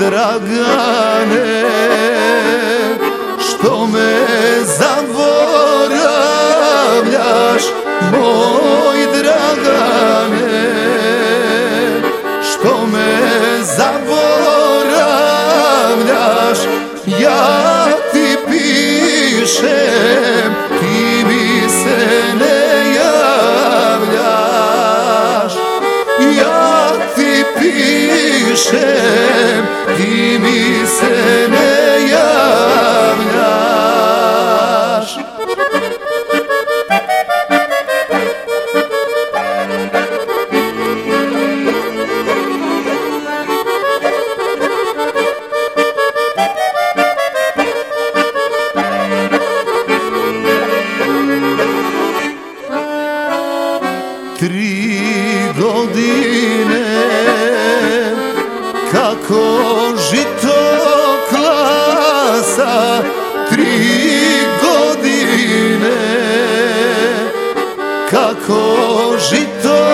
Dragane, što me zaboravljaš, moj Dragane, što me zaboravljaš. Ja ti pišem, ti mi se ne javljaš. Ja ti pišem, ti mi se ne javljaš. Tri godine kako žito klasa, 3 godine kako žito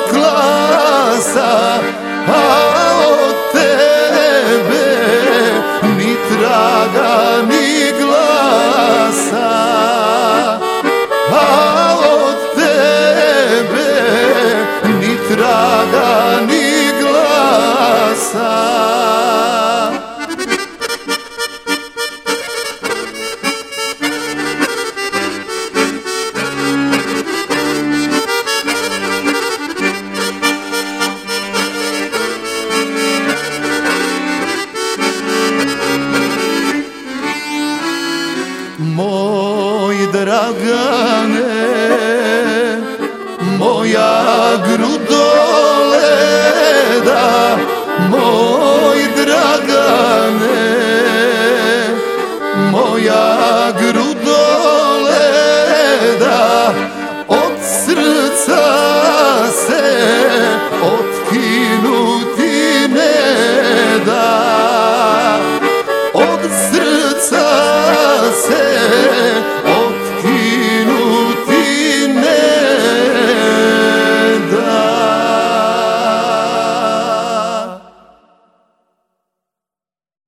klasa, a od tebe ni traga ni glasa. A od tebe ni traga ni glasa.